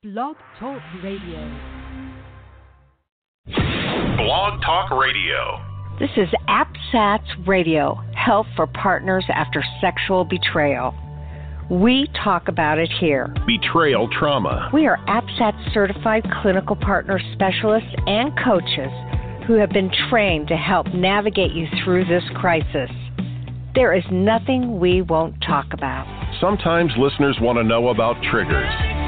Blog Talk Radio. Blog Talk Radio. This is APSATS Radio, Help for Partners After Sexual Betrayal. We talk about it here. Betrayal trauma. We are APSATS certified clinical partner specialists and coaches who have been trained to help navigate you through this crisis. There is nothing we won't talk about. Sometimes listeners want to know about triggers.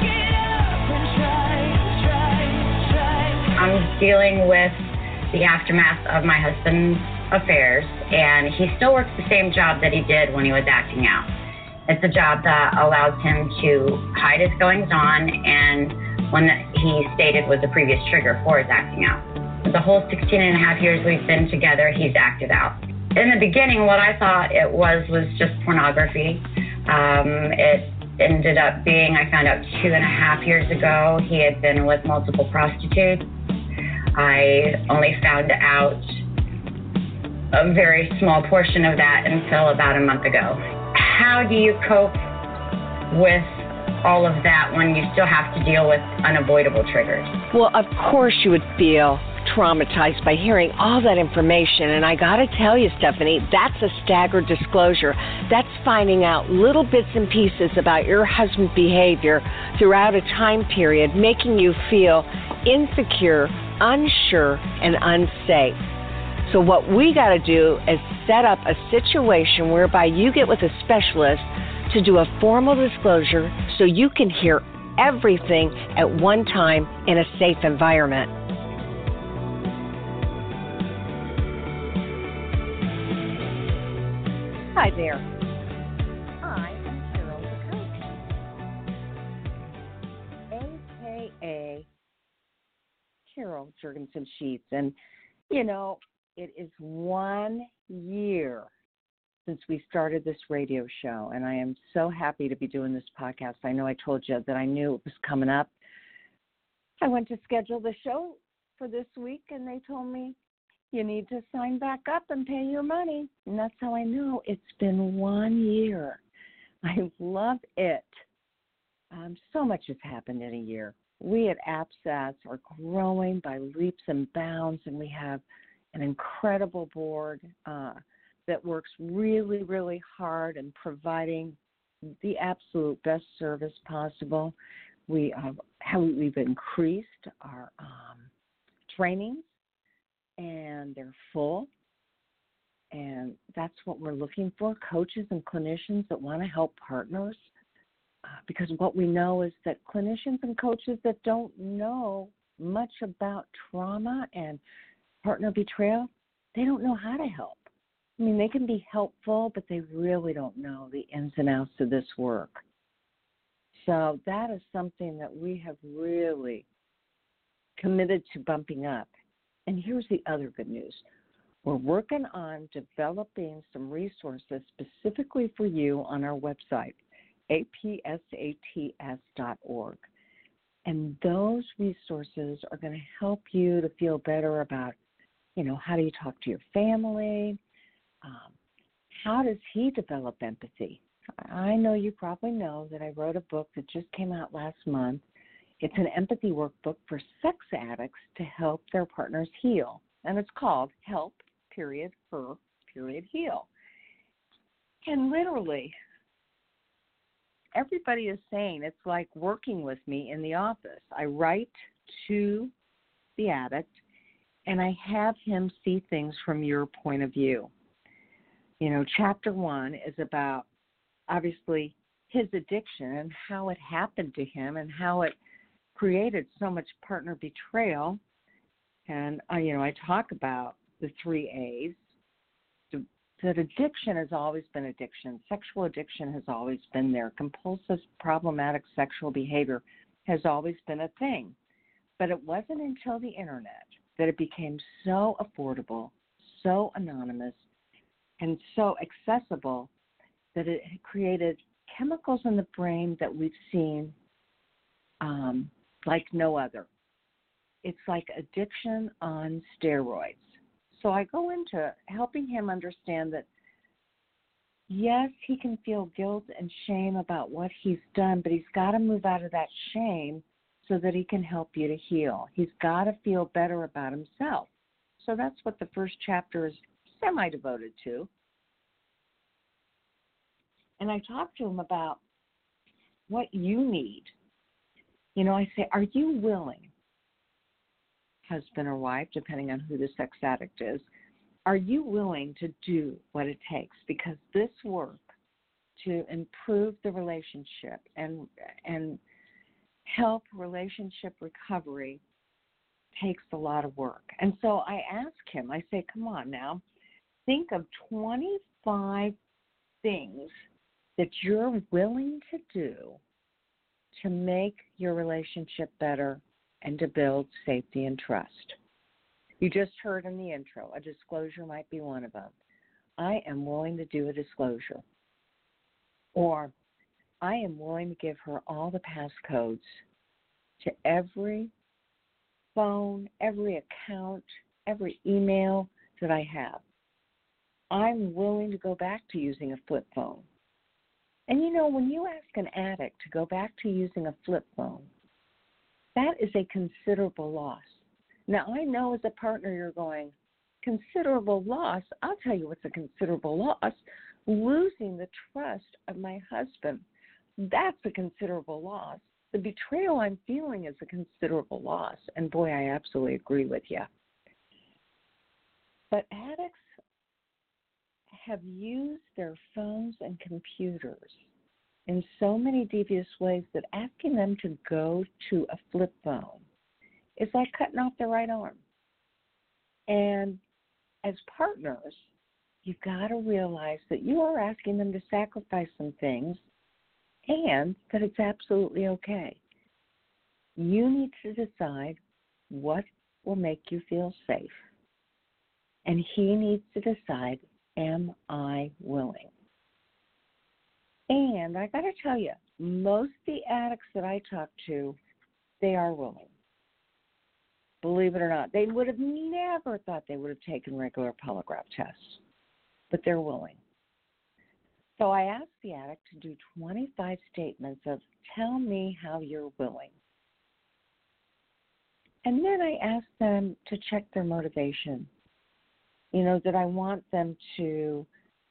I'm dealing with the aftermath of my husband's affairs, and he still works the same job that he did when he was acting out. It's a job that allows him to hide his goings on and one that he stated was a previous trigger for his acting out. The whole 16 and a half years we've been together, he's acted out. In the beginning, what I thought it was just pornography. It ended up being, I found out 2.5 years ago, he had been with multiple prostitutes. I only found out a very small portion of that until about a month ago. How do you cope with all of that when you still have to deal with unavoidable triggers? Well, of course you would feel traumatized by hearing all that information. And I got to tell you, Stephanie, that's a staggered disclosure. That's finding out little bits and pieces about your husband's behavior throughout a time period, making you feel insecure, unsure, and unsafe. So what we got to do is set up a situation whereby you get with a specialist to do a formal disclosure so you can hear everything at one time in a safe environment. Hi there. I am Carol the Coach, a.k.a. Carol Jurgensen Sheets. And, you know, it is 1 year since we started this radio show, and I am so happy to be doing this podcast. I know I told you that I knew it was coming up. I went to schedule the show for this week, and they told me, you need to sign back up and pay your money. And that's how I know it's been 1 year. I love it. So much has happened in a year. We at APSATS are growing by leaps and bounds, and we have an incredible board that works really, really hard in providing the absolute best service possible. We've increased our trainings, and they're full, and that's what we're looking for, coaches and clinicians that want to help partners, because what we know is that clinicians and coaches that don't know much about trauma and partner betrayal, they don't know how to help. I mean, they can be helpful, but they really don't know the ins and outs of this work. So that is something that we have really committed to bumping up. And here's the other good news. We're working on developing some resources specifically for you on our website, apsats.org. And those resources are going to help you to feel better about, how do you talk to your family? How does he develop empathy? I know you probably know that I wrote a book that just came out last month. It's an empathy workbook for sex addicts to help their partners heal. And it's called Help, Her, Heal. And literally, everybody is saying it's like working with me in the office. I write to the addict, and I have him see things from your point of view. Chapter 1 is about, obviously, his addiction and how it happened to him and how it created so much partner betrayal. And, I talk about the 3 A's. That addiction has always been addiction. Sexual addiction has always been there. Compulsive, problematic sexual behavior has always been a thing. But it wasn't until the internet that it became so affordable, so anonymous, and so accessible that it created chemicals in the brain that we've seen like no other. It's like addiction on steroids. So I go into helping him understand that, yes, he can feel guilt and shame about what he's done, but he's got to move out of that shame so that he can help you to heal. He's got to feel better about himself. So that's what the first chapter is semi-devoted to. And I talked to him about what you need. You know, I say, are you willing, husband or wife, depending on who the sex addict is, are you willing to do what it takes? Because this work to improve the relationship and help relationship recovery takes a lot of work. And so I ask him, I say, come on now, think of 25 things that you're willing to do to make your relationship better and to build safety and trust. You just heard in the intro, a disclosure might be one of them. I am willing to do a disclosure. Or I am willing to give her all the passcodes to every phone, every account, every email that I have. I'm willing to go back to using a flip phone. And you know, when you ask an addict to go back to using a flip phone, that is a considerable loss. Now, I know as a partner you're going, considerable loss? I'll tell you what's a considerable loss. Losing the trust of my husband, that's a considerable loss. The betrayal I'm feeling is a considerable loss. And boy, I absolutely agree with you. But addicts have used their phones and computers in so many devious ways that asking them to go to a flip phone is like cutting off their right arm. And as partners, you've got to realize that you are asking them to sacrifice some things and that it's absolutely okay. You need to decide what will make you feel safe. And he needs to decide, am I willing? And I got to tell you, most of the addicts that I talk to, they are willing. Believe it or not, they would have never thought they would have taken regular polygraph tests, but they're willing. So I asked the addict to do 25 statements of, tell me how you're willing. And then I asked them to check their motivation. You know, that I want them to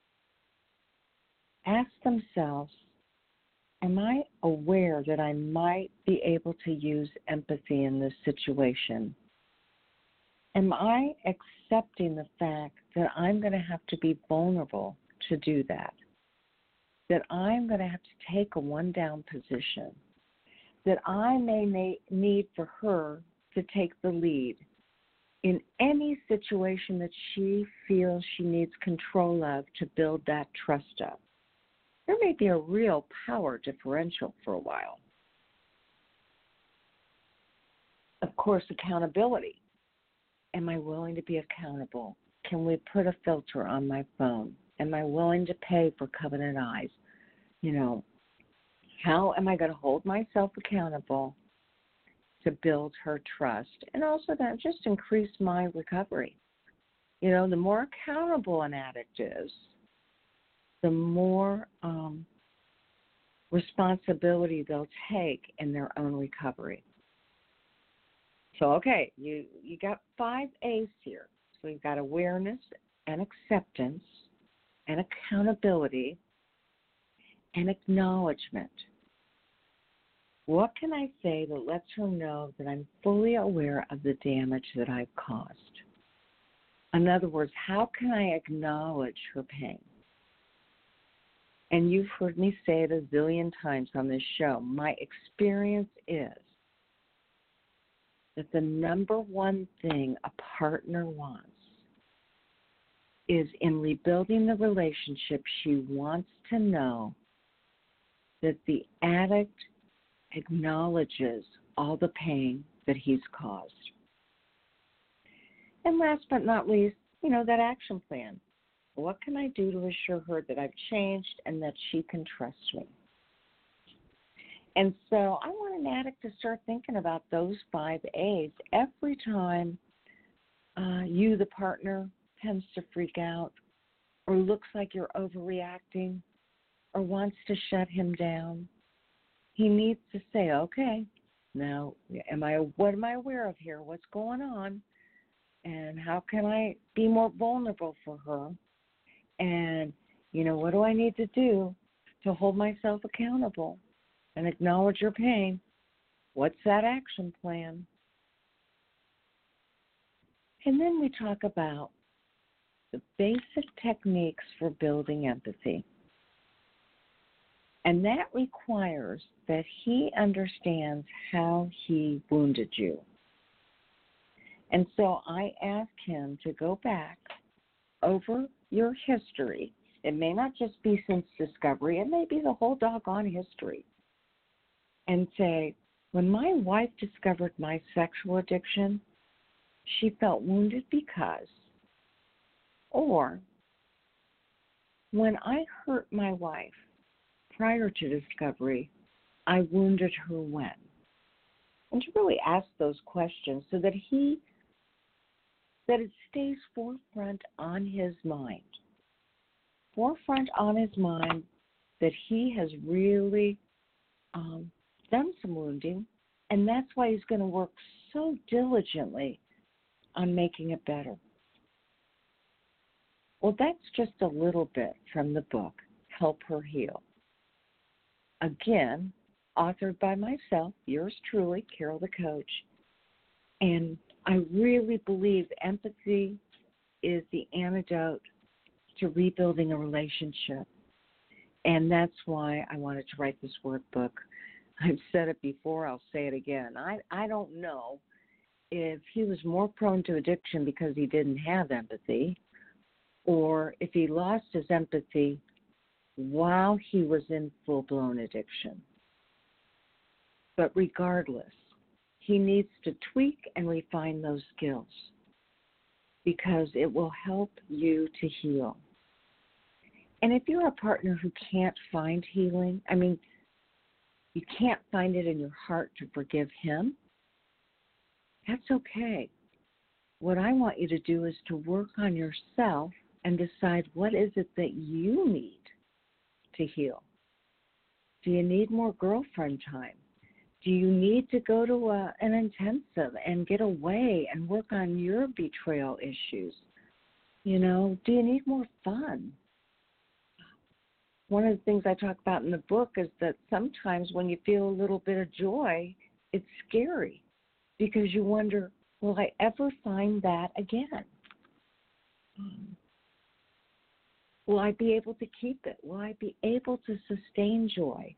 ask themselves, am I aware that I might be able to use empathy in this situation? Am I accepting the fact that I'm going to have to be vulnerable to do that? That I'm going to have to take a one-down position? That I may need for her to take the lead in any situation that she feels she needs control of to build that trust up? There may be a real power differential for a while. Of course, accountability. Am I willing to be accountable? Can we put a filter on my phone? Am I willing to pay for Covenant Eyes? You know, how am I going to hold myself accountable to build her trust? And also that just increase my recovery. You know, the more accountable an addict is, the more responsibility they'll take in their own recovery. So, okay, you got 5 A's here. So you've got awareness and acceptance and accountability and acknowledgement. What can I say that lets her know that I'm fully aware of the damage that I've caused? In other words, how can I acknowledge her pain? And you've heard me say it a zillion times on this show. My experience is that the number one thing a partner wants is in rebuilding the relationship, she wants to know that the addict acknowledges all the pain that he's caused. And last but not least, you know, that action plan. What can I do to assure her that I've changed and that she can trust me? And so I want an addict to start thinking about those 5 A's every time you, the partner, tends to freak out or looks like you're overreacting or wants to shut him down. He needs to say, okay, Now, what am I aware of here? What's going on? And how can I be more vulnerable for her? And, what do I need to do to hold myself accountable and acknowledge your pain? What's that action plan? And then we talk about the basic techniques for building empathy. And that requires that he understands how he wounded you. And so I ask him to go back over your history. It may not just be since discovery, it may be the whole doggone history. And say, when my wife discovered my sexual addiction, she felt wounded because, or when I hurt my wife prior to discovery, I wounded her when. And to really ask those questions so that it stays forefront on his mind. Forefront on his mind that he has really done some wounding, and that's why he's going to work so diligently on making it better. Well, that's just a little bit from the book, Help Her Heal. Again, authored by myself, yours truly, Carol the Coach. And I really believe empathy is the antidote to rebuilding a relationship. And that's why I wanted to write this workbook. I've said it before, I'll say it again. I don't know if he was more prone to addiction because he didn't have empathy, or if he lost his empathy while he was in full-blown addiction. But regardless, he needs to tweak and refine those skills because it will help you to heal. And if you're a partner who can't find healing, you can't find it in your heart to forgive him, that's okay. What I want you to do is to work on yourself and decide what is it that you need to heal. Do you need more girlfriend time? Do you need to go to an intensive and get away and work on your betrayal issues? Do you need more fun? One of the things I talk about in the book is that sometimes when you feel a little bit of joy, it's scary because you wonder, will I ever find that again? Will I be able to keep it? Will I be able to sustain joy?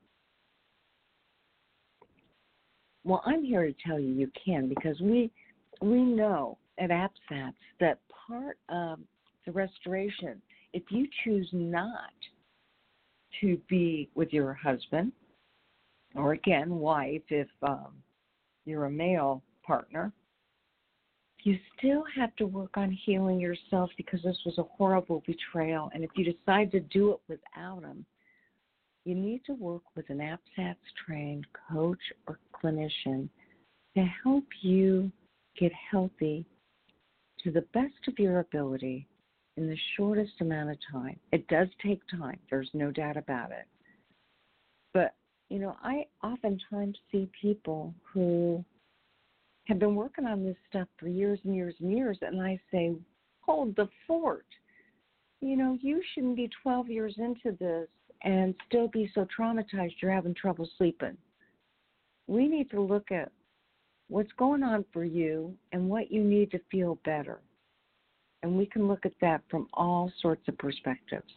Well, I'm here to tell you you can, because we know at APSATS that part of the restoration, if you choose not to be with your husband, or again, wife, if you're a male partner, you still have to work on healing yourself because this was a horrible betrayal. And if you decide to do it without him, you need to work with an APSATS-trained coach or clinician to help you get healthy to the best of your ability in the shortest amount of time. It does take time. There's no doubt about it. But, I oftentimes see people who have been working on this stuff for years and years and years, and I say, hold the fort. You shouldn't be 12 years into this and still be so traumatized you're having trouble sleeping. We need to look at what's going on for you and what you need to feel better. And we can look at that from all sorts of perspectives.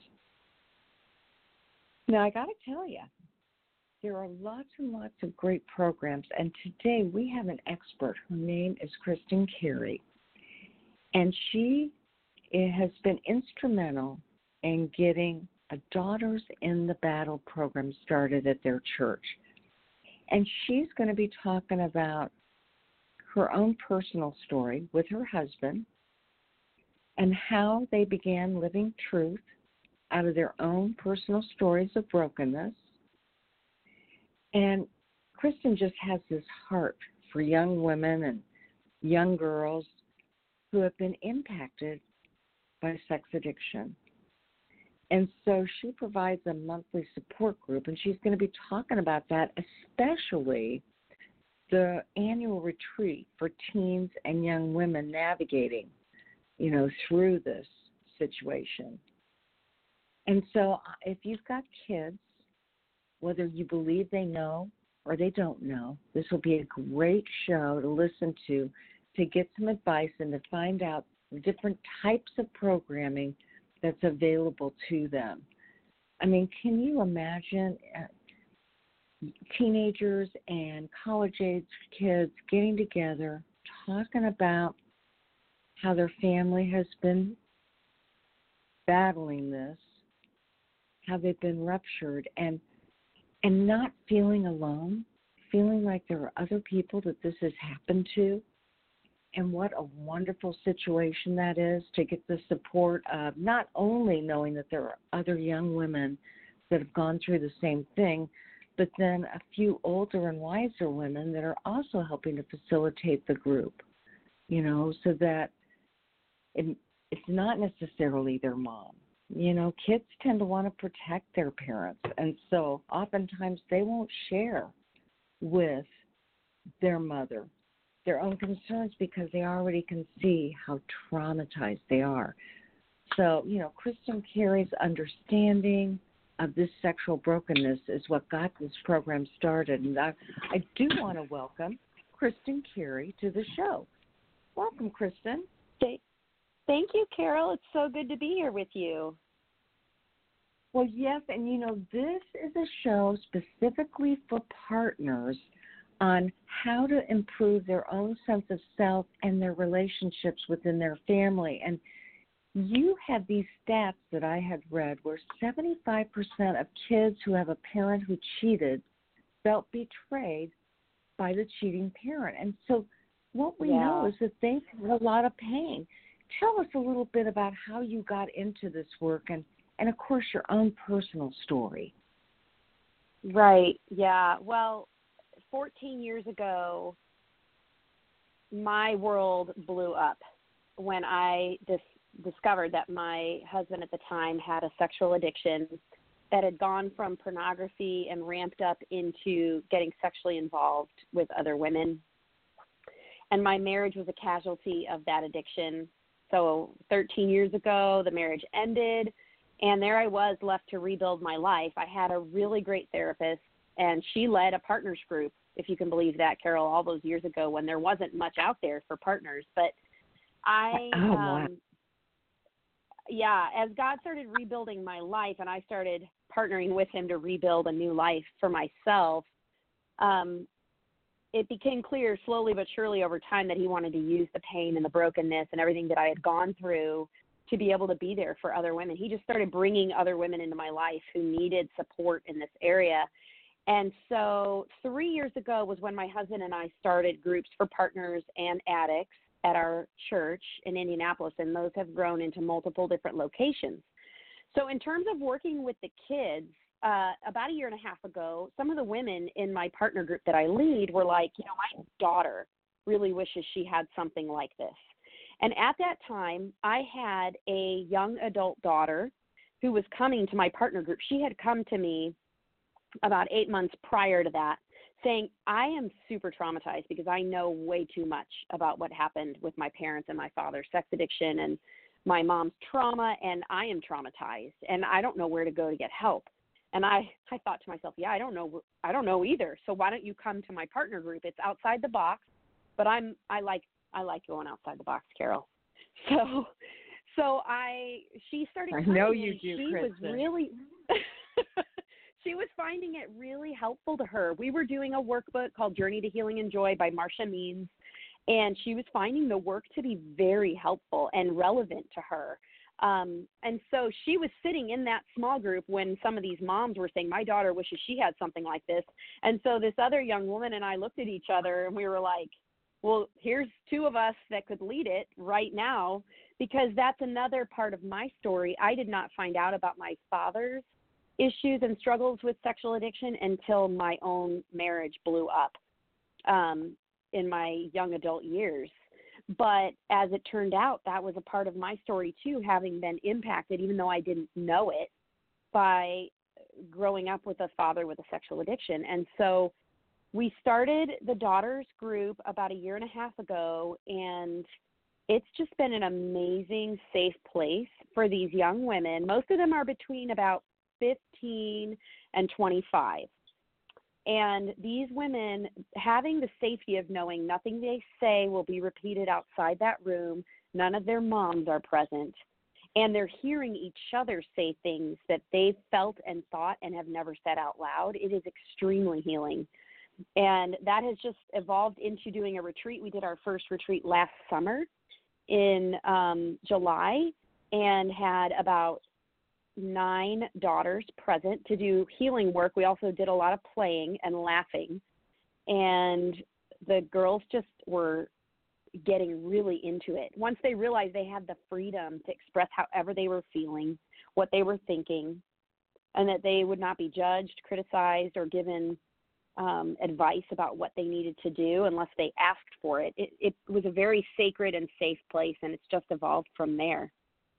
Now, I got to tell you, there are lots and lots of great programs, and today we have an expert. Her name is Kristen Carey, and she has been instrumental in getting a Daughters in the Battle program started at their church. And she's going to be talking about her own personal story with her husband and how they began living truth out of their own personal stories of brokenness. And Kristen just has this heart for young women and young girls who have been impacted by sex addiction. And so she provides a monthly support group, and she's going to be talking about that, especially the annual retreat for teens and young women navigating, through this situation. And so if you've got kids, whether you believe they know or they don't know, this will be a great show to listen to get some advice and to find out different types of programming that's available to them. I mean, can you imagine teenagers and college-age kids getting together, talking about how their family has been battling this, how they've been ruptured, and not feeling alone, feeling like there are other people that this has happened to? And what a wonderful situation that is to get the support of not only knowing that there are other young women that have gone through the same thing, but then a few older and wiser women that are also helping to facilitate the group, so that it's not necessarily their mom. Kids tend to want to protect their parents, and so oftentimes they won't share with their mother their own concerns because they already can see how traumatized they are. So, Kristen Carey's understanding of this sexual brokenness is what got this program started. And I do want to welcome Kristen Carey to the show. Welcome, Kristen. Thank you, Carol. It's so good to be here with you. Well, yes, and this is a show specifically for partners on how to improve their own sense of self and their relationships within their family. And you had these stats that I had read where 75% of kids who have a parent who cheated felt betrayed by the cheating parent. And so what we know is that they feel a lot of pain. Tell us a little bit about how you got into this work and of course, your own personal story. Right, yeah. Well, 14 years ago, my world blew up when I discovered that my husband at the time had a sexual addiction that had gone from pornography and ramped up into getting sexually involved with other women. And my marriage was a casualty of that addiction. So 13 years ago, the marriage ended, and there I was left to rebuild my life. I had a really great therapist, and she led a partners group, if you can believe that, Carol, all those years ago when there wasn't much out there for partners. But as God started rebuilding my life and I started partnering with him to rebuild a new life for myself, it became clear slowly but surely over time that he wanted to use the pain and the brokenness and everything that I had gone through to be able to be there for other women. He just started bringing other women into my life who needed support in this area. And so 3 years ago was when my husband and I started groups for partners and addicts at our church in Indianapolis, and those have grown into multiple different locations. So in terms of working with the kids, about a year and a half ago, some of the women in my partner group that I lead were like, my daughter really wishes she had something like this. And at that time, I had a young adult daughter who was coming to my partner group. She had come to me about 8 months prior to that saying, I am super traumatized because I know way too much about what happened with my parents and my father's sex addiction and my mom's trauma, and I am traumatized, and I don't know where to go to get help. And I thought to myself, I don't know either. So why don't you come to my partner group? It's outside the box, but I like going outside the box, Carol. So she started. I know you do, she Kristen. Was really. She was finding it really helpful to her. We were doing a workbook called Journey to Healing and Joy by Marsha Means, and she was finding the work to be very helpful and relevant to her. And so she was sitting in that small group when some of these moms were saying, my daughter wishes she had something like this. And so this other young woman and I looked at each other and we were like, well, here's two of us that could lead it right now, because that's another part of my story. I did not find out about my father's issues and struggles with sexual addiction until my own marriage blew up in my young adult years. But as it turned out, that was a part of my story too, having been impacted, even though I didn't know it, by growing up with a father with a sexual addiction. And so we started the daughters group about a year and a half ago, and it's just been an amazing, safe place for these young women. Most of them are between about 15 and 25. And these women having the safety of knowing nothing they say will be repeated outside that room, none of their moms are present, and they're hearing each other say things that they've felt and thought and have never said out loud. It is extremely healing. And that has just evolved into doing a retreat. We did our first retreat last summer in July and had about 9 daughters present to do healing work. We also did a lot of playing and laughing, and the girls just were getting really into it. Once they realized they had the freedom to express however they were feeling, what they were thinking, and that they would not be judged, criticized, or given advice about what they needed to do unless they asked for it. It was a very sacred and safe place, and it's just evolved from there.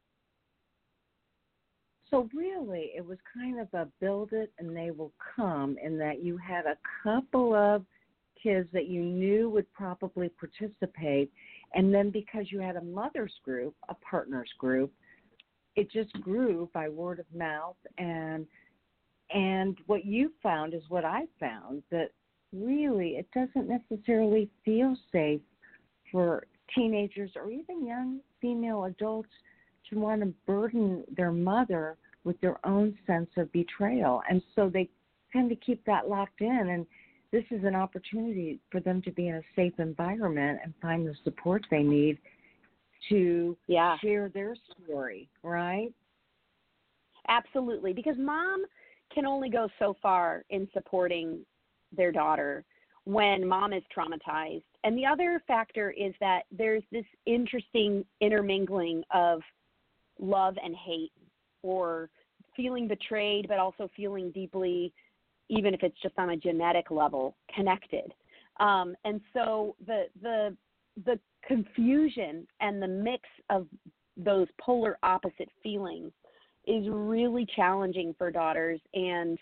So really, it was kind of a build it and they will come, in that you had a couple of kids that you knew would probably participate, and then because you had a mother's group, a partners group, it just grew by word of mouth. And what you found is what I found, that really it doesn't necessarily feel safe for teenagers or even young female adults to want to burden their mother with their own sense of betrayal. And so they tend to keep that locked in. And this is an opportunity for them to be in a safe environment and find the support they need to share their story, right? Absolutely, because mom can only go so far in supporting their daughter when mom is traumatized. And the other factor is that there's this interesting intermingling of love and hate, or feeling betrayed, but also feeling deeply, even if it's just on a genetic level, connected. And so the confusion and the mix of those polar opposite feelings is really challenging for daughters. And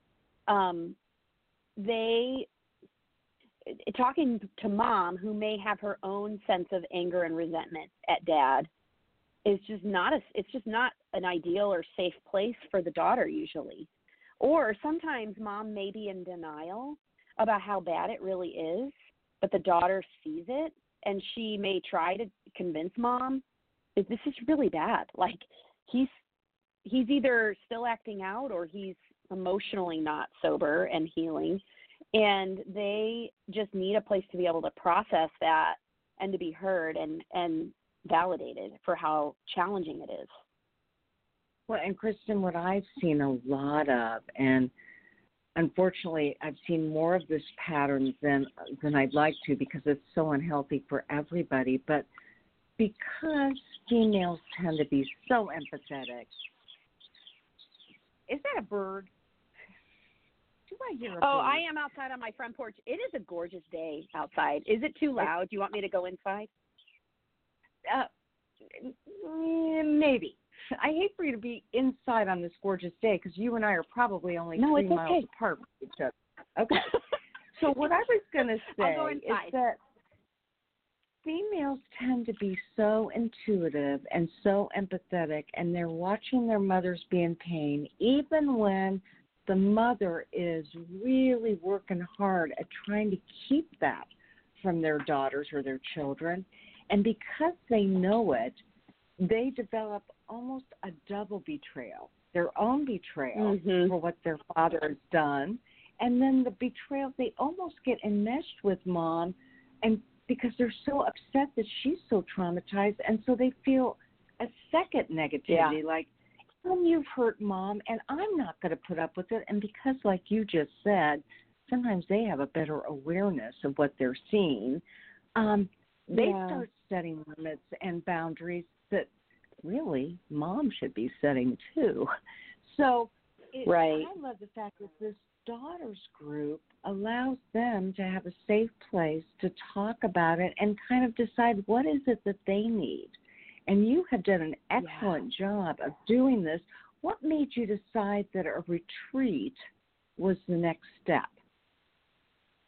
talking to mom, who may have her own sense of anger and resentment at dad, is just not an ideal or safe place for the daughter usually. Or sometimes mom may be in denial about how bad it really is, but the daughter sees it, and she may try to convince mom that this is really bad. Like, he's either still acting out or he's emotionally not sober and healing, and they just need a place to be able to process that and to be heard and validated for how challenging it is. Well, and Kristen, what I've seen a lot of, and unfortunately I've seen more of this pattern than I'd like to, because it's so unhealthy for everybody, but because females tend to be so empathetic. Is that a bird? Do I hear a bird? Oh, I am outside on my front porch. It is a gorgeous day outside. Is it too loud? Do you want me to go inside? Maybe. I hate for you to be inside on this gorgeous day, because you and I are probably only 3 miles apart from each other. Okay. So what I was going to say is that females tend to be so intuitive and so empathetic, and they're watching their mothers be in pain, even when the mother is really working hard at trying to keep that from their daughters or their children. And because they know it, they develop almost a double betrayal, their own betrayal for what their father has done, and then the betrayal, they almost get enmeshed with mom, and because they're so upset that she's so traumatized, and so they feel a second negativity, like, you've hurt mom, and I'm not going to put up with it. And because, like you just said, sometimes they have a better awareness of what they're seeing, they start setting limits and boundaries that really mom should be setting too. So I love the fact that this daughters group allows them to have a safe place to talk about it and kind of decide what is it that they need. And you have done an excellent job of doing this. What made you decide that a retreat was the next step?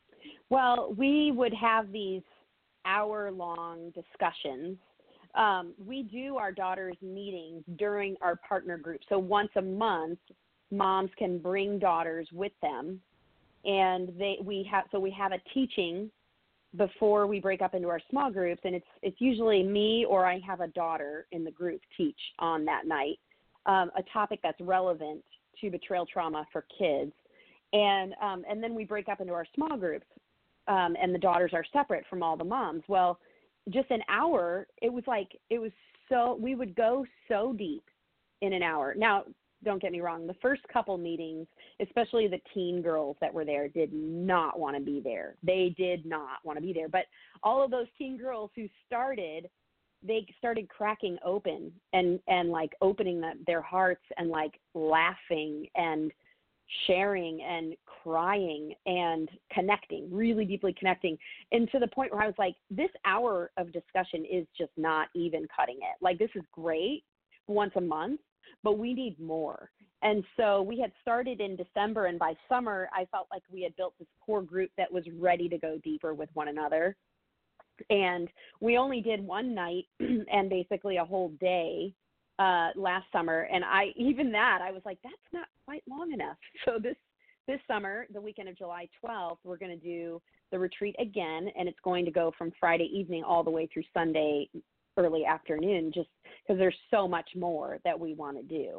Well, we would have these hour-long discussions. We do our daughters' meetings during our partner group. So once a month, moms can bring daughters with them, and we have a teaching before we break up into our small groups, and it's usually me or I have a daughter in the group teach on that night a topic that's relevant to betrayal trauma for kids, and then we break up into our small groups, and the daughters are separate from all the moms. Well, just an hour, we would go so deep in an hour. Now, don't get me wrong, the first couple meetings, especially the teen girls that were there, did not want to be there. They did not want to be there. But all of those teen girls who they started cracking open and like opening their hearts and like laughing and sharing and crying and connecting, really deeply connecting. And to the point where I was like, this hour of discussion is just not even cutting it. Like, this is great once a month, but we need more. And so we had started in December, and by summer, I felt like we had built this core group that was ready to go deeper with one another. And we only did one night and basically a whole day last summer. And I was like, that's not quite long enough. So this summer, the weekend of July 12th, we're going to do the retreat again, and it's going to go from Friday evening all the way through Sunday early afternoon, just because there's so much more that we want to do.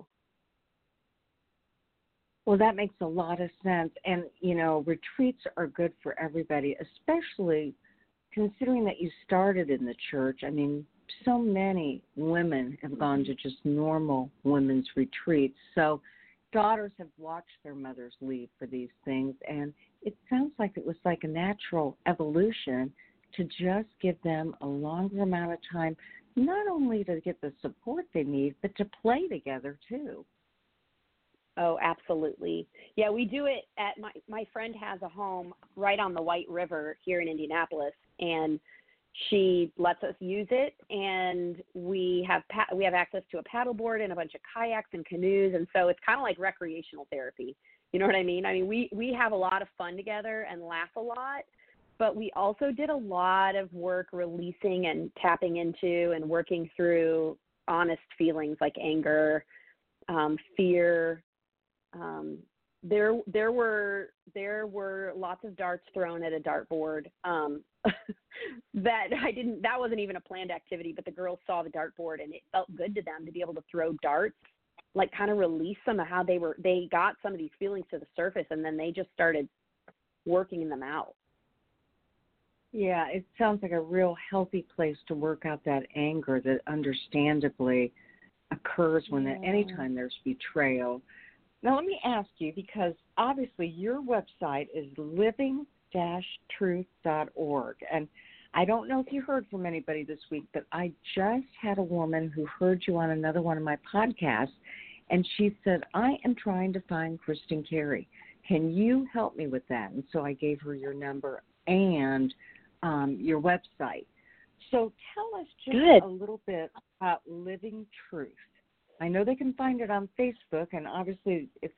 Well, that makes a lot of sense. And, retreats are good for everybody, especially considering that you started in the church. I mean, so many women have gone to just normal women's retreats. So daughters have watched their mothers leave for these things, and it sounds like it was like a natural evolution to just give them a longer amount of time, not only to get the support they need, but to play together too. Oh, absolutely. Yeah, we do it at my friend has a home right on the White River here in Indianapolis, and she lets us use it, and we have access to a paddleboard and a bunch of kayaks and canoes, and so it's kind of like recreational therapy. You know what I mean? I mean, we have a lot of fun together and laugh a lot, but we also did a lot of work releasing and tapping into and working through honest feelings like anger, fear. There were lots of darts thrown at a dartboard that wasn't even a planned activity, but the girls saw the dartboard and it felt good to them to be able to throw darts, like kind of release some of how they got some of these feelings to the surface, and then they just started working them out. Yeah, it sounds like a real healthy place to work out that anger that understandably occurs anytime there's betrayal. Now, let me ask you, because obviously your website is living-truth.org, and I don't know if you heard from anybody this week, but I just had a woman who heard you on another one of my podcasts, and she said, I am trying to find Kristen Carey. Can you help me with that? And so I gave her your number and your website. So tell us just a little bit about Living Truth. I know they can find it on Facebook, and obviously it's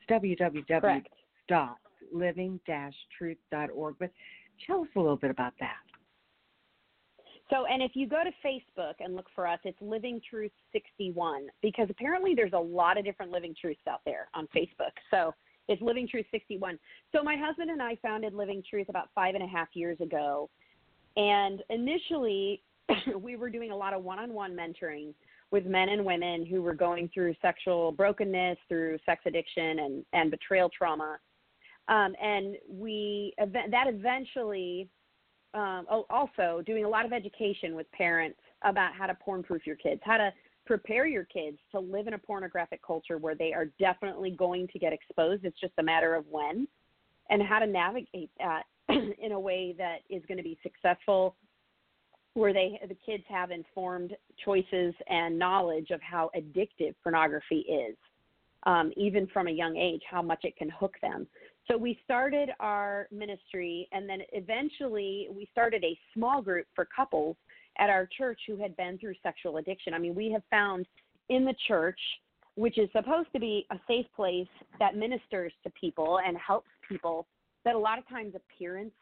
www.living-truth.org, but tell us a little bit about that. So, and if you go to Facebook and look for us, it's Living Truth 61, because apparently there's a lot of different Living Truths out there on Facebook. So it's Living Truth 61. So my husband and I founded Living Truth about 5.5 years ago, and initially we were doing a lot of one-on-one mentoring with men and women who were going through sexual brokenness, through sex addiction and betrayal trauma. And that eventually, also doing a lot of education with parents about how to porn-proof your kids, how to prepare your kids to live in a pornographic culture where they are definitely going to get exposed. It's just a matter of when, and how to navigate that in a way that is going to be successful, where the kids have informed choices and knowledge of how addictive pornography is, even from a young age, how much it can hook them. So we started our ministry, and then eventually we started a small group for couples at our church who had been through sexual addiction. I mean, we have found in the church, which is supposed to be a safe place that ministers to people and helps people, that a lot of times appearance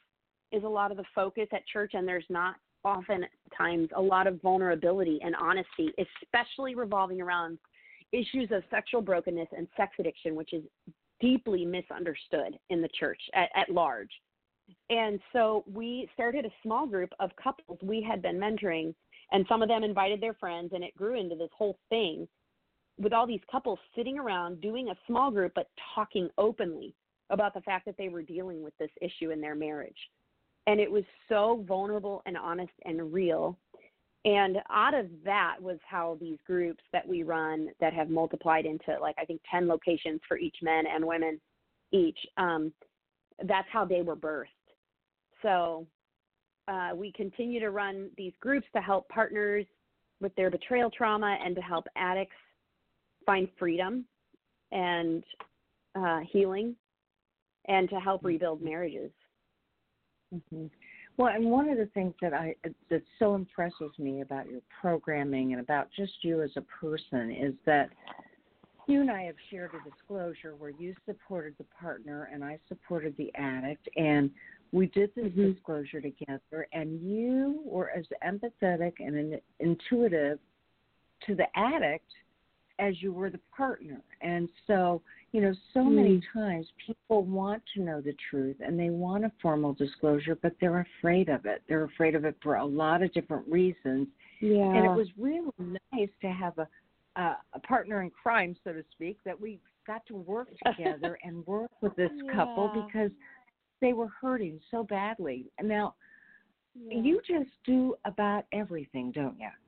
is a lot of the focus at church, and there's not oftentimes a lot of vulnerability and honesty, especially revolving around issues of sexual brokenness and sex addiction, which is deeply misunderstood in the church at large. And so we started a small group of couples we had been mentoring, and some of them invited their friends, and it grew into this whole thing with all these couples sitting around doing a small group but talking openly about the fact that they were dealing with this issue in their marriage. And it was so vulnerable and honest and real. And out of that was how these groups that we run that have multiplied into, like, I think 10 locations for each men and women each, that's how they were birthed. So we continue to run these groups to help partners with their betrayal trauma and to help addicts find freedom and healing and to help rebuild marriages. Mm-hmm. Well, and one of the things that so impresses me about your programming and about just you as a person is that you and I have shared a disclosure where you supported the partner and I supported the addict, and we did this disclosure together, and you were as empathetic and intuitive to the addict as you were the partner. And so, so many times people want to know the truth and they want a formal disclosure, but they're afraid of it. They're afraid of it for a lot of different reasons. Yeah. And it was really nice to have a partner in crime, so to speak, that we got to work together and work with this couple because they were hurting so badly. And now, you just do about everything, don't you?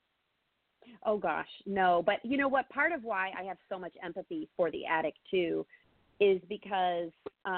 Oh, gosh, no. But you know what? Part of why I have so much empathy for the addict, too, is because,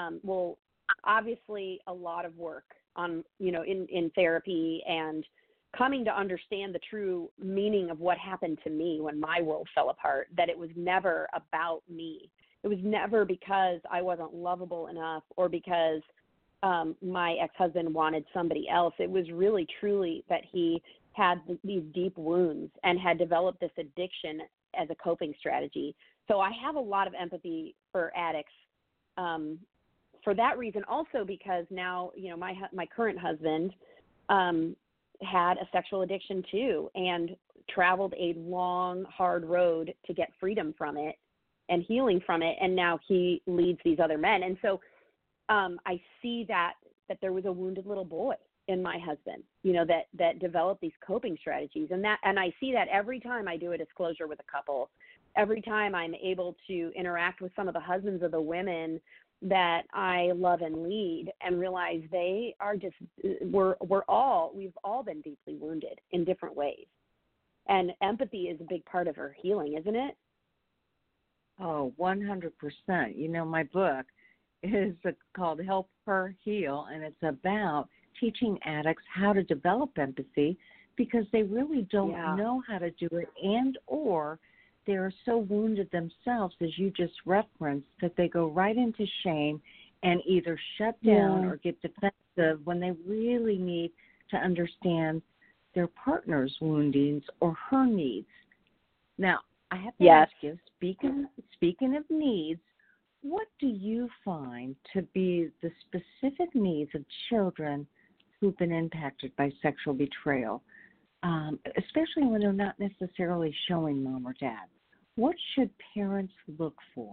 obviously a lot of work on, in therapy and coming to understand the true meaning of what happened to me when my world fell apart, that it was never about me. It was never because I wasn't lovable enough or because my ex-husband wanted somebody else. It was really, truly that he had these deep wounds and had developed this addiction as a coping strategy. So I have a lot of empathy for addicts for that reason. Also because now, my current husband had a sexual addiction too and traveled a long, hard road to get freedom from it and healing from it. And now he leads these other men. And so I see that there was a wounded little boy in my husband, that developed these coping strategies. And I see that every time I do a disclosure with a couple, every time I'm able to interact with some of the husbands of the women that I love and lead and realize they are just, we've all been deeply wounded in different ways. And empathy is a big part of our healing, isn't it? Oh, 100%. My book is called Help Her Heal, and it's about teaching addicts how to develop empathy because they really don't know how to do it, and or they're so wounded themselves, as you just referenced, that they go right into shame and either shut down or get defensive when they really need to understand their partner's woundings or her needs. Now, I have to ask you, speaking of needs, what do you find to be the specific needs of children who've been impacted by sexual betrayal, especially when they're not necessarily showing mom or dad? What should parents look for?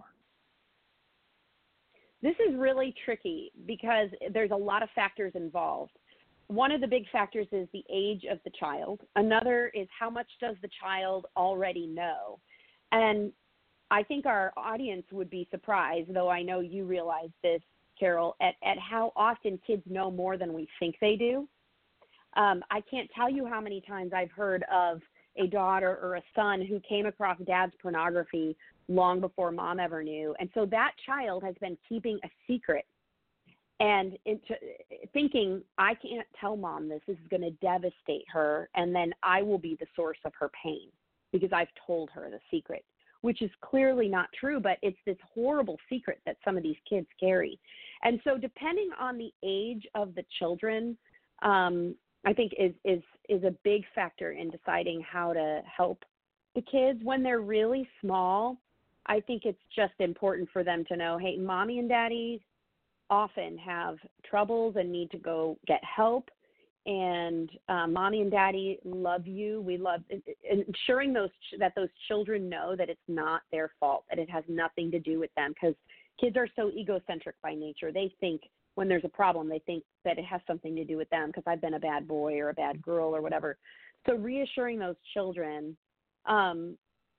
This is really tricky because there's a lot of factors involved. One of the big factors is the age of the child. Another is how much does the child already know? And I think our audience would be surprised, though I know you realize this, Carol, at how often kids know more than we think they do. I can't tell you how many times I've heard of a daughter or a son who came across dad's pornography long before mom ever knew. And so that child has been keeping a secret and thinking, I can't tell mom this. This is going to devastate her, and then I will be the source of her pain because I've told her the secret, which is clearly not true, but it's this horrible secret that some of these kids carry. And so depending on the age of the children, I think is a big factor in deciding how to help the kids. When they're really small, I think it's just important for them to know, hey, mommy and daddy often have troubles and need to go get help. And mommy and daddy love you. We love ensuring that those children know that it's not their fault, that it has nothing to do with them, because kids are so egocentric by nature. They think when there's a problem, they think that it has something to do with them because I've been a bad boy or a bad girl or whatever. So reassuring those children, and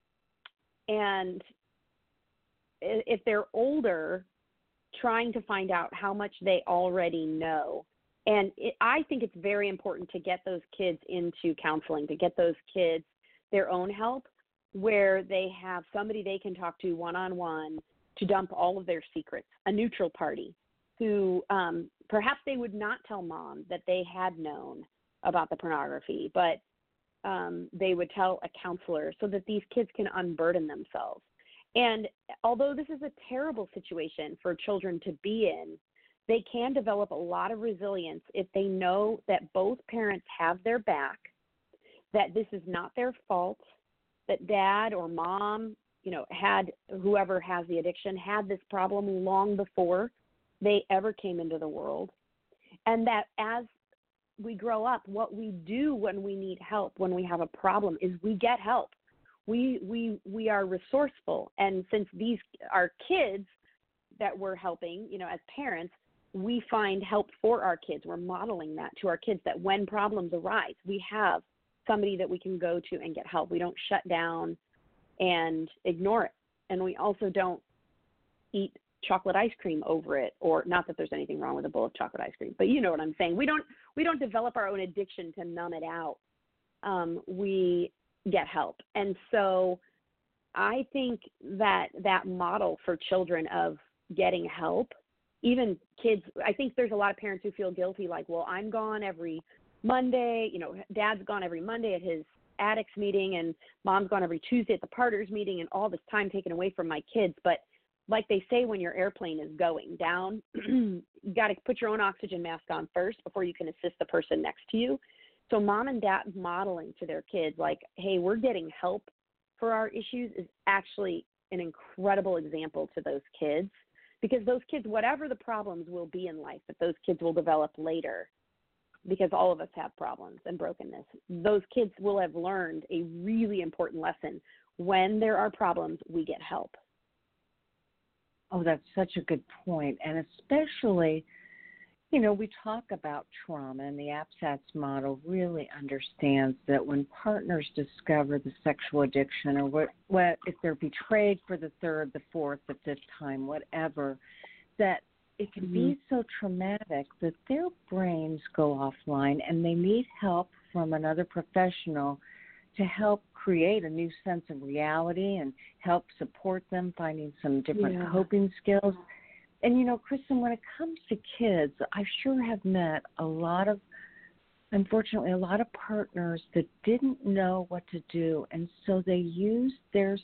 if they're older, trying to find out how much they already know. And I think it's very important to get those kids into counseling, to get those kids their own help, where they have somebody they can talk to one-on-one to dump all of their secrets, a neutral party who perhaps they would not tell mom that they had known about the pornography, but they would tell a counselor so that these kids can unburden themselves. And although this is a terrible situation for children to be in, they can develop a lot of resilience if they know that both parents have their back, that this is not their fault, that dad or mom, had whoever has the addiction had this problem long before they ever came into the world. And that as we grow up, what we do when we need help, when we have a problem, is we get help. We are resourceful. And since these are kids that we're helping, as parents, we find help for our kids. We're modeling that to our kids, that when problems arise, we have somebody that we can go to and get help. We don't shut down and ignore it. And we also don't eat chocolate ice cream over it, or not that there's anything wrong with a bowl of chocolate ice cream, but you know what I'm saying. We don't develop our own addiction to numb it out. We get help. And so I think that model for children of getting help, even kids, I think there's a lot of parents who feel guilty, like, well, I'm gone every Monday, dad's gone every Monday at his addicts meeting, and mom's gone every Tuesday at the partners meeting, and all this time taken away from my kids. But like they say, when your airplane is going down, you got to put your own oxygen mask on first before you can assist the person next to you. So mom and dad modeling to their kids, like, hey, we're getting help for our issues, is actually an incredible example to those kids, because those kids, whatever the problems will be in life that those kids will develop later, because all of us have problems and brokenness, those kids will have learned a really important lesson. When there are problems, we get help. Oh, that's such a good point. And especially, we talk about trauma, and the APSATS model really understands that when partners discover the sexual addiction, or what if they're betrayed for the third, the fourth, the fifth time, whatever, that it can be so traumatic that their brains go offline and they need help from another professional to help create a new sense of reality and help support them finding some different coping skills. And, Kristen, when it comes to kids, I sure have met unfortunately, a lot of partners that didn't know what to do. And so they used their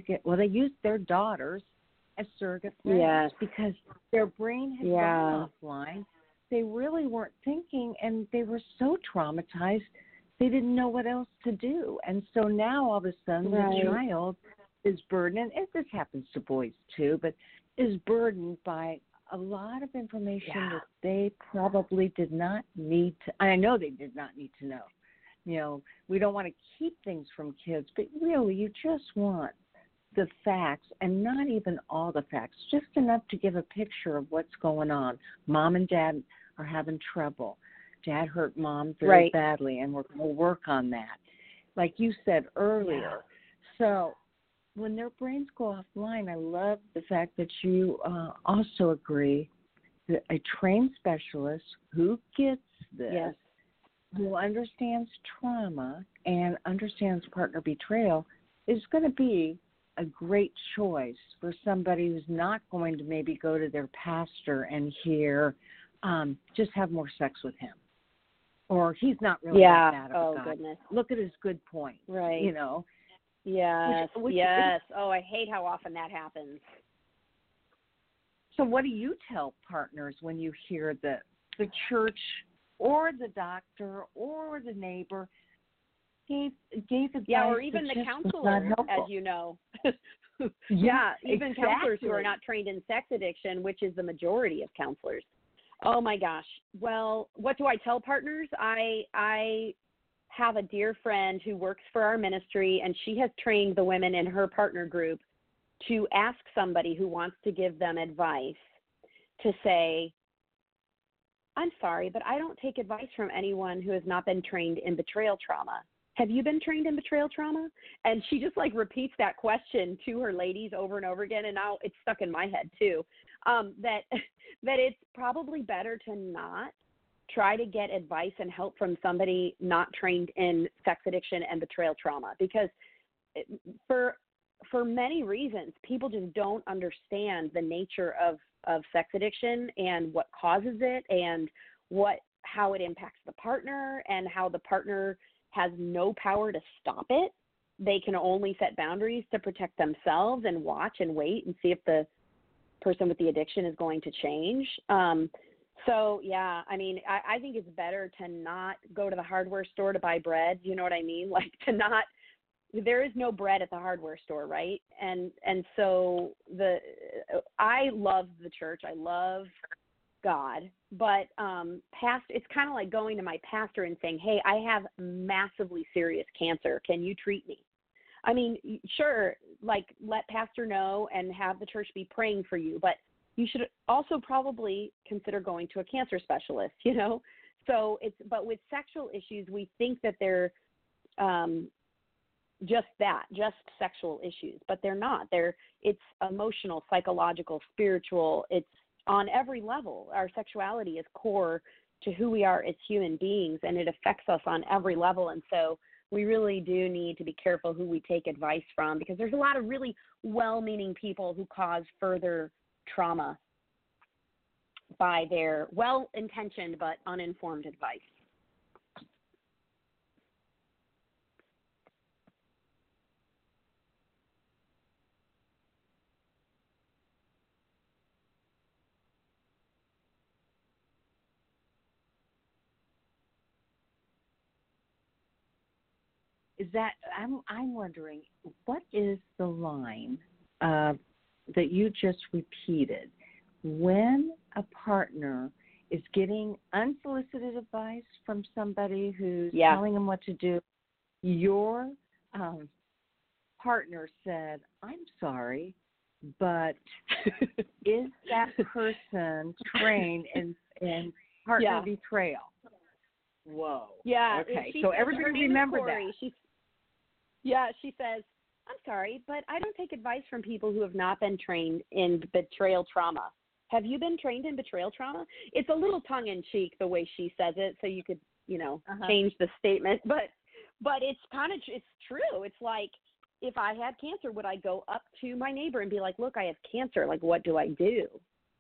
daughters as surrogate friends because their brain had gone offline. They really weren't thinking, and they were so traumatized, they didn't know what else to do. And so now all of a sudden the child is burdened, and this happens to boys too, but is burdened by a lot of information that they probably did not need to. I know they did not need to know. We don't want to keep things from kids, but really you just want the facts, and not even all the facts, just enough to give a picture of what's going on. Mom and dad are having trouble. Dad hurt mom very badly, and we're going to work on that, like you said earlier. So when their brains go offline, I love the fact that you also agree that a trained specialist who gets this, who understands trauma and understands partner betrayal, is going to be a great choice for somebody who's not going to maybe go to their pastor and hear, just have more sex with him. Or he's not really that bad of a guy. Goodness. Look at his good point. Right. Yes. Yes. Oh, I hate how often that happens. So what do you tell partners when you hear the church or the doctor or the neighbor gave advice? Yeah, or even the counselor, as you know. Yeah, even counselors who are exactly. not trained in sex addiction, which is the majority of counselors. Oh my gosh. Well, what do I tell partners? I have a dear friend who works for our ministry, and she has trained the women in her partner group to ask somebody who wants to give them advice to say, I'm sorry, but I don't take advice from anyone who has not been trained in betrayal trauma. Have you been trained in betrayal trauma? And she just like repeats that question to her ladies over and over again. And now it's stuck in my head too, that it's probably better to not try to get advice and help from somebody not trained in sex addiction and betrayal trauma, because for many reasons, people just don't understand the nature of sex addiction and what causes it and how it impacts the partner, and how the partner has no power to stop it. They can only set boundaries to protect themselves and watch and wait and see if the person with the addiction is going to change. So, yeah, I mean, I think it's better to not go to the hardware store to buy bread. You know what I mean? Like there is no bread at the hardware store, right? And so I love the church. I love God, but it's kind of like going to my pastor and saying, hey, I have massively serious cancer. Can you treat me? I mean, sure, like let pastor know and have the church be praying for you, but you should also probably consider going to a cancer specialist, you know? So but with sexual issues, we think that they're just sexual issues, but they're not. It's emotional, psychological, spiritual. It's on every level. Our sexuality is core to who we are as human beings, and it affects us on every level. And so we really do need to be careful who we take advice from, because there's a lot of really well-meaning people who cause further trauma by their well-intentioned but uninformed advice. Is that I'm wondering, what is the line that you just repeated when a partner is getting unsolicited advice from somebody who's telling them what to do? Your partner said, I'm sorry, but is that person trained in partner betrayal? Whoa. Yeah. Okay. So everybody remember that. She says, I'm sorry, but I don't take advice from people who have not been trained in betrayal trauma. Have you been trained in betrayal trauma? It's a little tongue-in-cheek the way she says it, so you could, change the statement. But it's it's true. It's like, if I had cancer, would I go up to my neighbor and be like, look, I have cancer. Like, what do I do?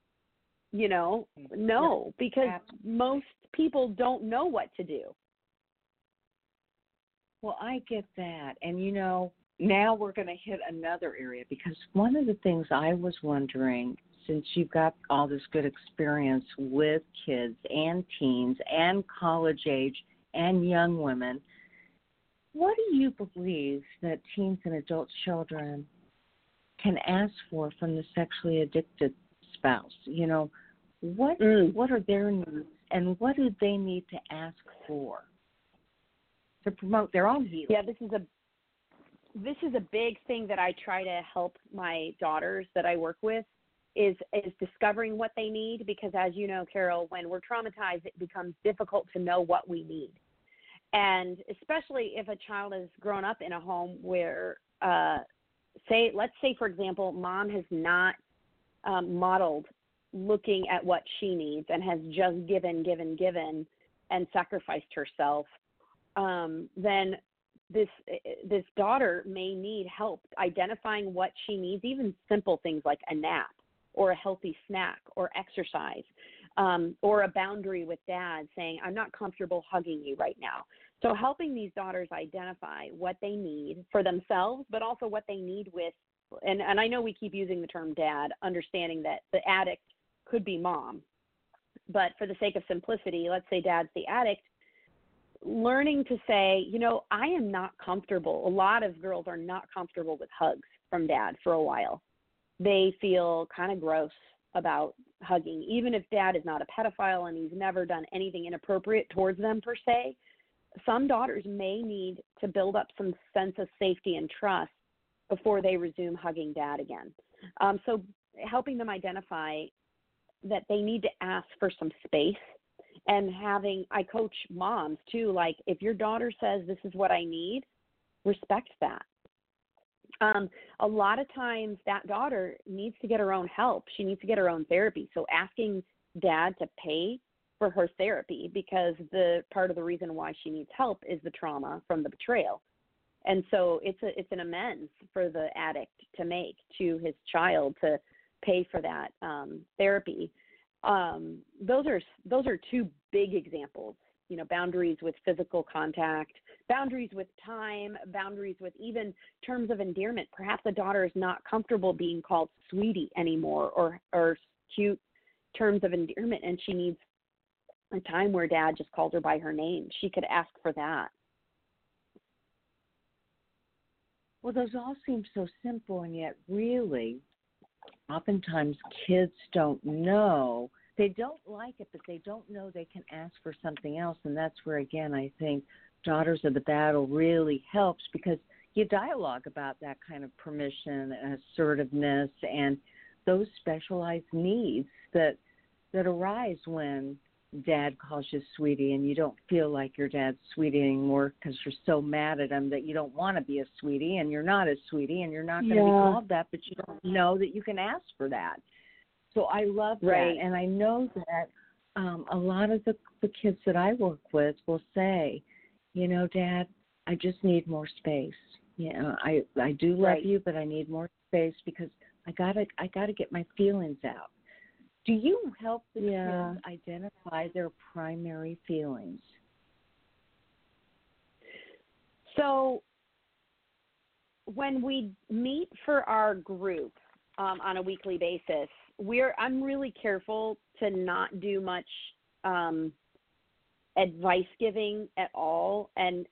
No, because most people don't know what to do. Well, I get that. And, now we're going to hit another area, because one of the things I was wondering, since you've got all this good experience with kids and teens and college age and young women, what do you believe that teens and adult children can ask for from the sexually addicted spouse? What are their needs, and what do they need to ask for to promote their own healing? Yeah, this is a big thing that I try to help my daughters that I work with is discovering what they need, because as you know, Carol, when we're traumatized, it becomes difficult to know what we need. And especially if a child has grown up in a home where, let's say, for example, mom has not modeled looking at what she needs and has just given and sacrificed herself, then this daughter may need help identifying what she needs, even simple things like a nap or a healthy snack or exercise, or a boundary with dad saying, I'm not comfortable hugging you right now. So helping these daughters identify what they need for themselves, but also what they need with, and I know we keep using the term dad, understanding that the addict could be mom. But for the sake of simplicity, let's say dad's the addict, learning to say, I am not comfortable. A lot of girls are not comfortable with hugs. from dad for a while. They feel kind of gross about hugging, even if dad is not a pedophile and he's never done anything inappropriate towards them per se. Some daughters may need to build up some sense of safety and trust before they resume hugging dad again. So helping them identify that they need to ask for some space, and I coach moms too, like if your daughter says this is what I need, respect that. A lot of times that daughter needs to get her own help. She needs to get her own therapy. So asking dad to pay for her therapy, because the part of the reason why she needs help is the trauma from the betrayal. And so it's an amends for the addict to make to his child to pay for that therapy. Those are two big examples. Boundaries with physical contact, boundaries with time, boundaries with even terms of endearment. Perhaps a daughter is not comfortable being called sweetie anymore, or cute terms of endearment, and she needs a time where dad just calls her by her name. She could ask for that. Well, those all seem so simple, and yet really, oftentimes kids don't know. They don't like it, but they don't know they can ask for something else. And that's where, again, I think Daughters of the Battle really helps, because you dialogue about that kind of permission and assertiveness and those specialized needs that arise when dad calls you sweetie, and you don't feel like your dad's sweetie anymore because you're so mad at him that you don't want to be a sweetie, and you're not a sweetie, and you're not going to be called that, but you don't know that you can ask for that. So I love that, and I know that a lot of the kids that I work with will say, Dad, I just need more space. I do love you, but I need more space because I gotta get my feelings out. Do you help the kids identify their primary feelings? So when we meet for our group on a weekly basis, I'm really careful to not do much advice giving at all,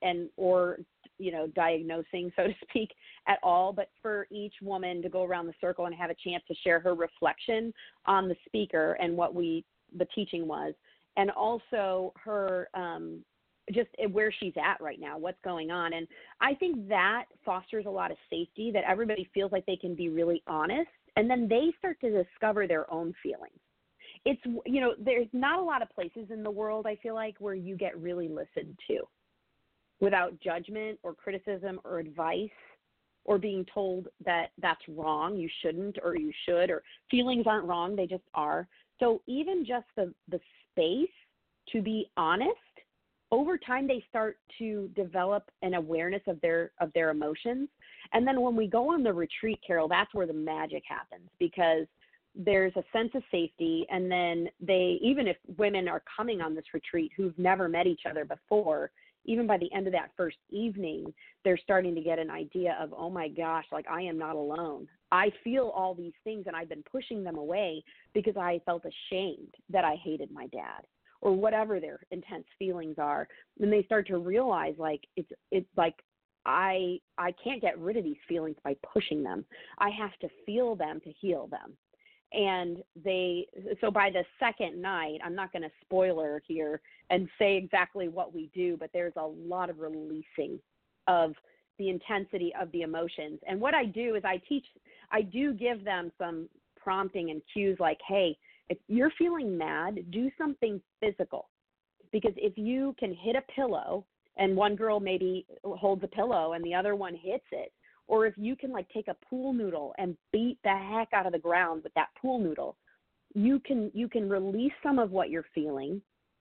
or diagnosing, so to speak, at all, but for each woman to go around the circle and have a chance to share her reflection on the speaker and what the teaching was, and also her just where she's at right now, what's going on. And I think that fosters a lot of safety, that everybody feels like they can be really honest, and then they start to discover their own feelings. It's, there's not a lot of places in the world, I feel like, where you get really listened to without judgment or criticism or advice, or being told that that's wrong, you shouldn't, or you should, or feelings aren't wrong, they just are. So even just the space to be honest, over time they start to develop an awareness of their emotions. And then when we go on the retreat, Carol, that's where the magic happens, because there's a sense of safety. And then even if women are coming on this retreat who've never met each other before, even by the end of that first evening, they're starting to get an idea of, oh my gosh, like I am not alone. I feel all these things, and I've been pushing them away because I felt ashamed that I hated my dad, or whatever their intense feelings are. And they start to realize, like, it's like, I can't get rid of these feelings by pushing them. I have to feel them to heal them. And so by the second night, I'm not going to spoiler here and say exactly what we do, but there's a lot of releasing of the intensity of the emotions. And what I do is I do give them some prompting and cues, like, hey, if you're feeling mad, do something physical. Because if you can hit a pillow, and one girl maybe holds a pillow and the other one hits it, or if you can take a pool noodle and beat the heck out of the ground with that pool noodle, you can release some of what you're feeling.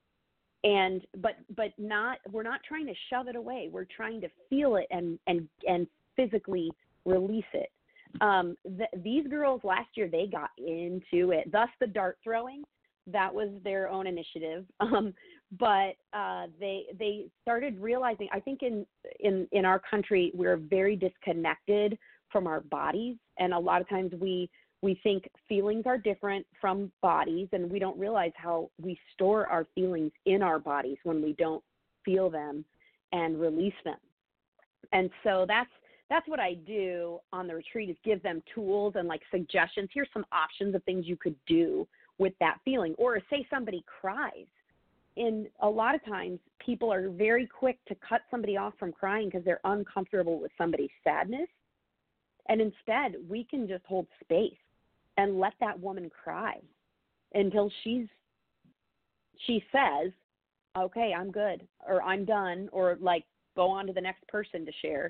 But we're not trying to shove it away. We're trying to feel it and physically release it. These girls last year, they got into it. Thus the dart throwing, that was their own initiative. But they started realizing, I think in our country, we're very disconnected from our bodies. And a lot of times we think feelings are different from bodies, and we don't realize how we store our feelings in our bodies when we don't feel them and release them. And so that's what I do on the retreat, is give them tools and like suggestions. Here's some options of things you could do with that feeling. Or say somebody cries. And a lot of times people are very quick to cut somebody off from crying because they're uncomfortable with somebody's sadness. And instead, we can just hold space and let that woman cry until she says, okay, I'm good, or I'm done, or like go on to the next person to share.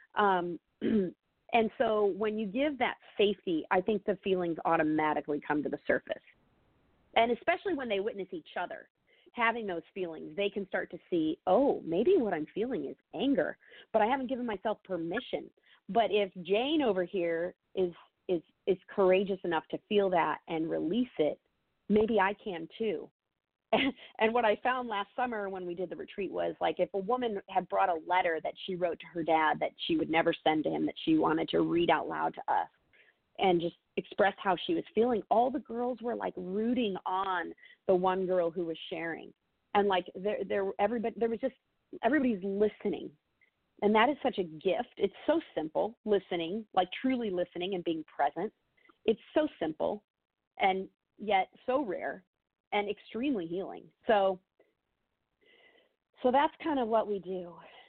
And so when you give that safety, I think the feelings automatically come to the surface. And especially when they witness each other having those feelings, they can start to see, oh, maybe what I'm feeling is anger, but I haven't given myself permission. But if Jane over here is courageous enough to feel that and release it, maybe I can too. And what I found last summer when we did the retreat was, like, if a woman had brought a letter that she wrote to her dad that she would never send to him, that she wanted to read out loud to us and just express how she was feeling, all the girls were like rooting on the one girl who was sharing. And like everybody's listening. And that is such a gift. It's so simple, listening, like truly listening and being present. It's so simple and yet so rare and extremely healing. So that's kind of what we do.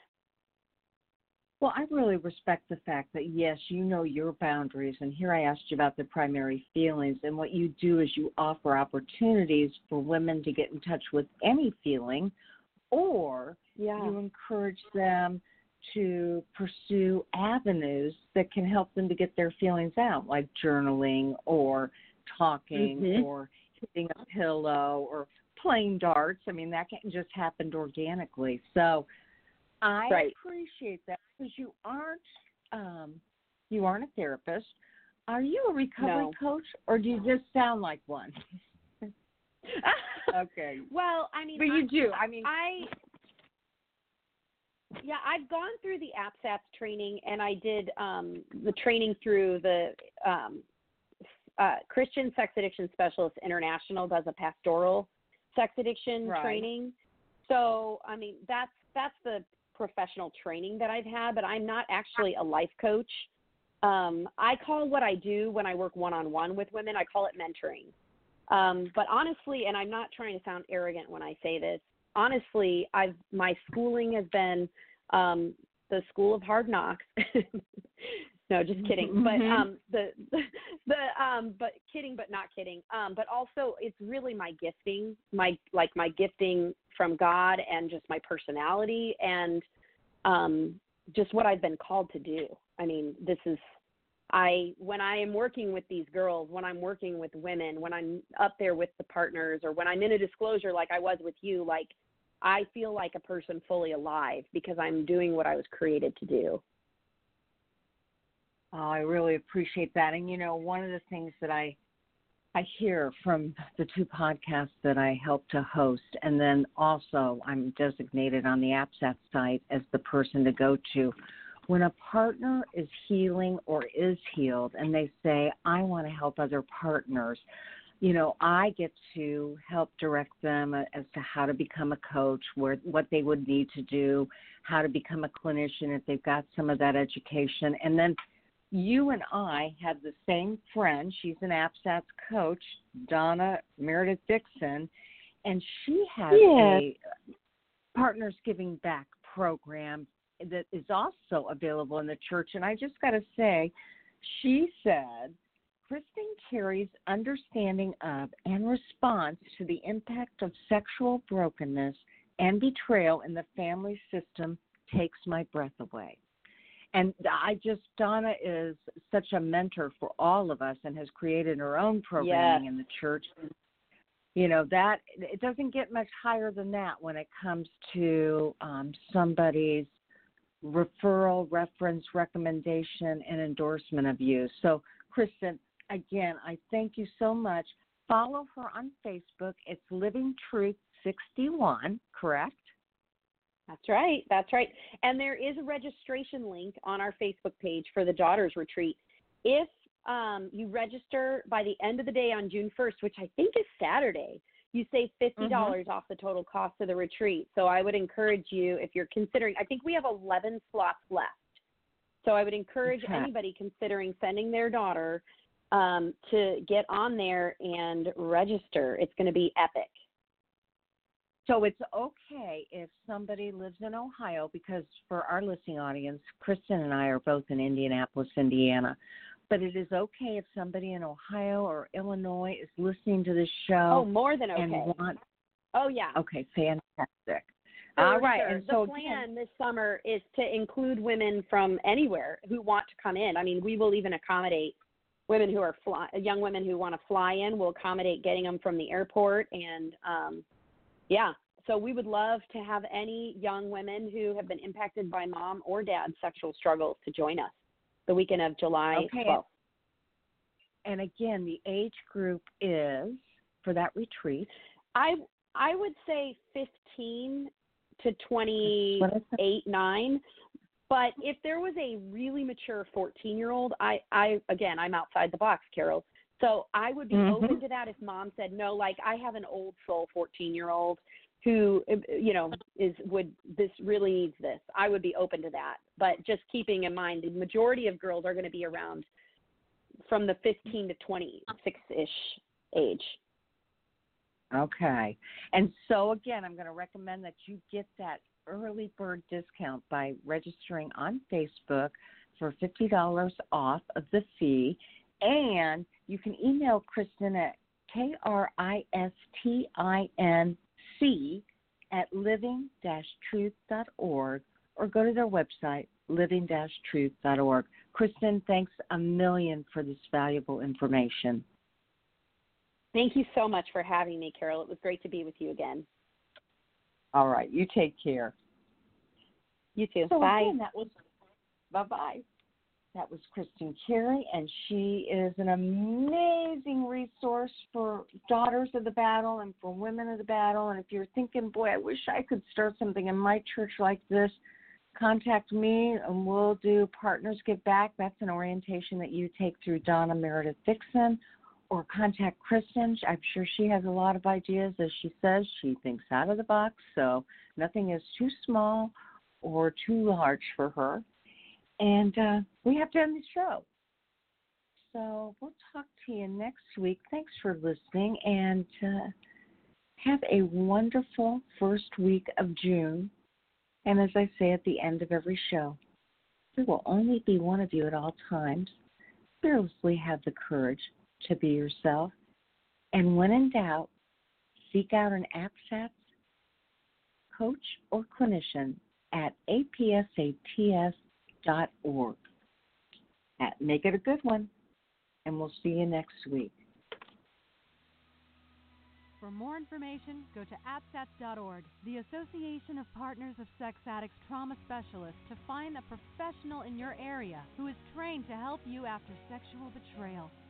Well, I really respect the fact that, yes, you know your boundaries. And here I asked you about the primary feelings. And what you do is you offer opportunities for women to get in touch with any feeling, or you encourage them to pursue avenues that can help them to get their feelings out, like journaling or talking or hitting a pillow or playing darts. I mean, that can just happen organically. So I appreciate that, because you aren't a therapist. Are you a recovery coach, or do you just sound like one? Okay. Well, I mean, but you do. I've gone through the APSATS training, and I did the training through the Christian Sex Addiction Specialist International does a pastoral sex addiction training. So, I mean, that's the professional training that I've had, but I'm not actually a life coach. I call what I do when I work one-on-one with women, I call it mentoring. But honestly, and I'm not trying to sound arrogant when I say this, honestly, my schooling has been the school of hard knocks. No, just kidding. But but kidding, but not kidding. But also, it's really my gifting, my gifting from God, and just my personality, and just what I've been called to do. I mean, when I am working with these girls, when I'm working with women, when I'm up there with the partners, or when I'm in a disclosure like I was with you, like, I feel like a person fully alive because I'm doing what I was created to do. Oh, I really appreciate that. And, you know, one of the things that I hear from the two podcasts that I help to host, and then also I'm designated on the APSAT site as the person to go to, when a partner is healing or is healed and they say, I want to help other partners, you know, I get to help direct them as to how to become a coach, what they would need to do, how to become a clinician if they've got some of that education. And then you and I have the same friend. She's an APSATS coach, Donna Meredith Dixon, and she has a Partners Giving Back program that is also available in the church. And I just got to say, she said, Kristen Carey's understanding of and response to the impact of sexual brokenness and betrayal in the family system takes my breath away. And Donna is such a mentor for all of us and has created her own programming in the church. You know, that it doesn't get much higher than that when it comes to somebody's referral, reference, recommendation, and endorsement of you. So, Kristen, again, I thank you so much. Follow her on Facebook. It's Living Truth 61, correct? That's right. That's right. And there is a registration link on our Facebook page for the Daughters Retreat. If you register by the end of the day on June 1st, which I think is Saturday, you save $50 off the total cost of the retreat. So I would encourage you, if you're considering, I think we have 11 slots left. So I would encourage Okay. anybody considering sending their daughter to get on there and register. It's going to be epic. So it's okay if somebody lives in Ohio, because for our listening audience, Kristen and I are both in Indianapolis, Indiana. But it is okay if somebody in Ohio or Illinois is listening to this show. Oh, more than okay. And Oh, yeah. Okay, fantastic. For All right. sure. And the so plan this summer is to include women from anywhere who want to come in. I mean, we will even accommodate women who are young women who want to fly in. We'll accommodate getting them from the airport. And, so we would love to have any young women who have been impacted by mom or dad's sexual struggles to join us the weekend of July 12th. And again, the age group is, for that retreat? I would say 15 to 28, 9. But if there was a really mature 14-year-old, I'm outside the box, Carol. So I would be open to that if mom said, no, like I have an old soul 14-year-old who, this really needs this. I would be open to that. But just keeping in mind, the majority of girls are going to be around from the 15 to 26-ish age. Okay. And so, again, I'm going to recommend that you get that early bird discount by registering on Facebook for $50 off of the fee. And you can email Kristen at kristinc@living-truth.org or go to their website, living-truth.org. Kristen, thanks a million for this valuable information. Thank you so much for having me, Carol. It was great to be with you again. All right. You take care. You too. So Bye. Again, bye-bye. That was Kristen Carey, and she is an amazing resource for daughters of the battle and for women of the battle. And if you're thinking, boy, I wish I could start something in my church like this, contact me, and we'll do Partners Give Back. That's an orientation that you take through Donna Meredith Dixon, or contact Kristen. I'm sure she has a lot of ideas. As she says, she thinks out of the box, so nothing is too small or too large for her. And we have to end the show. So we'll talk to you next week. Thanks for listening, and have a wonderful first week of June. And as I say at the end of every show, there will only be one of you at all times. Fearlessly have the courage to be yourself. And when in doubt, seek out an APSATS coach or clinician at apsats.org. Make it a good one, and we'll see you next week. For more information, go to apsats.org, the Association of Partners of Sex Addicts Trauma Specialists, to find a professional in your area who is trained to help you after sexual betrayal.